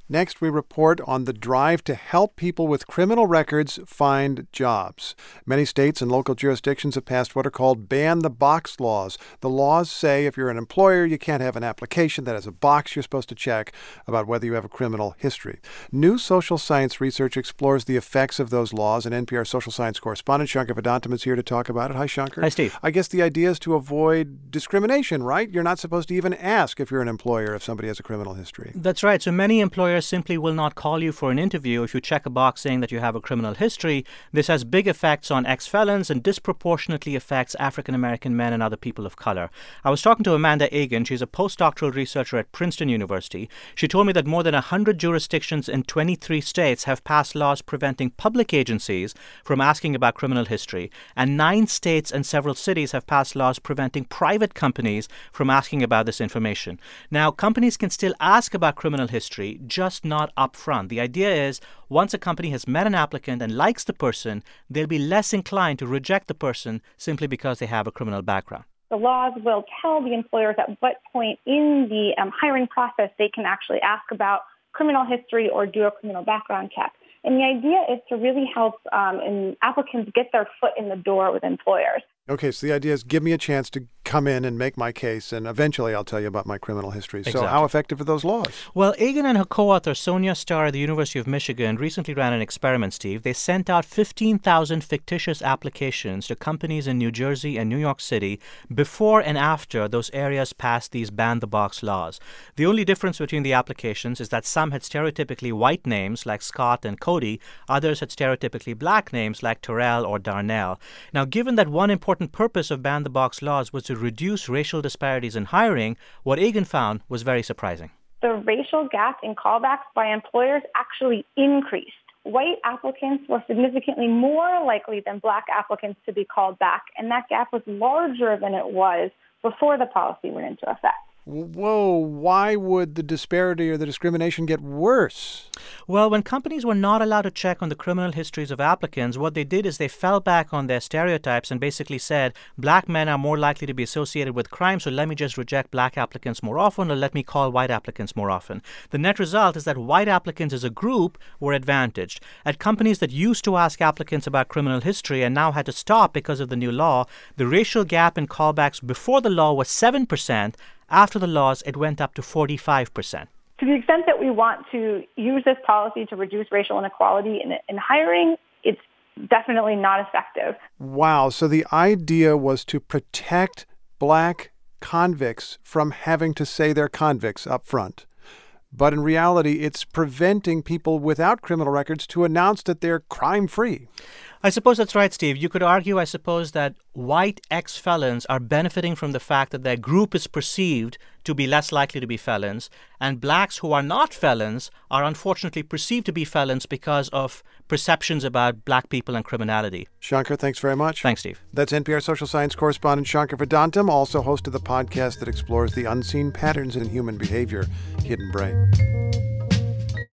Next, we report on the drive to help people with criminal records find jobs. Many states and local jurisdictions have passed what are called ban-the-box laws. The laws say if you're an employer, you can't have an application that has a box you're supposed to check about whether you have a criminal history. New social science research explores the effects of those laws, and NPR social science correspondent Shankar Vedantam is here to talk about it. Hi, Shankar. Hi, Steve. I guess the idea is to avoid discrimination, right? You're not supposed to even ask if you're an employer if somebody has a criminal history. That's right. So many employers simply will not call you for an interview if you check a box saying that you have a criminal history. This has big effects on ex-felons and disproportionately affects African-American men and other people of color. I was talking to Amanda Egan. She's a postdoctoral researcher at Princeton University. She told me that more than 100 jurisdictions in 23 states have passed laws preventing public agencies from asking about criminal history, and 9 states and several cities have passed laws preventing private companies from asking about this information. Now, companies can still ask about criminal history, just not up front. The idea is once a company has met an applicant and likes the person, they'll be less inclined to reject the person simply because they have a criminal background. The laws will tell the employers at what point in the hiring process they can actually ask about criminal history or do a criminal background check. And the idea is to really help applicants get their foot in the door with employers. Okay, so the idea is give me a chance to come in and make my case, and eventually I'll tell you about my criminal history. Exactly. So how effective are those laws? Well, Egan and her co-author Sonia Starr at the University of Michigan recently ran an experiment, Steve. They sent out 15,000 fictitious applications to companies in New Jersey and New York City before and after those areas passed these ban-the-box laws. The only difference between the applications is that some had stereotypically white names like Scott and Cody. Others had stereotypically black names like Terrell or Darnell. Now, given that one important purpose of ban-the-box laws was to reduce racial disparities in hiring, what Egan found was very surprising. The racial gap in callbacks by employers actually increased. White applicants were significantly more likely than black applicants to be called back, and that gap was larger than it was before the policy went into effect. Whoa, why would the disparity or the discrimination get worse? Well, when companies were not allowed to check on the criminal histories of applicants, what they did is they fell back on their stereotypes and basically said, black men are more likely to be associated with crime, so let me just reject black applicants more often or let me call white applicants more often. The net result is that white applicants as a group were advantaged. At companies that used to ask applicants about criminal history and now had to stop because of the new law, the racial gap in callbacks before the law was 7%. After the laws, it went up to 45%. To the extent that we want to use this policy to reduce racial inequality in hiring, it's definitely not effective. Wow. So the idea was to protect black convicts from having to say they're convicts up front. But in reality, it's preventing people without criminal records to announce that they're crime-free. I suppose that's right, Steve. You could argue, I suppose, that white ex-felons are benefiting from the fact that their group is perceived to be less likely to be felons, and blacks who are not felons are unfortunately perceived to be felons because of perceptions about black people and criminality. Shankar, thanks very much. Thanks, Steve. That's NPR social science correspondent Shankar Vedantam, also host of the podcast that explores the unseen patterns in human behavior, Hidden Brain.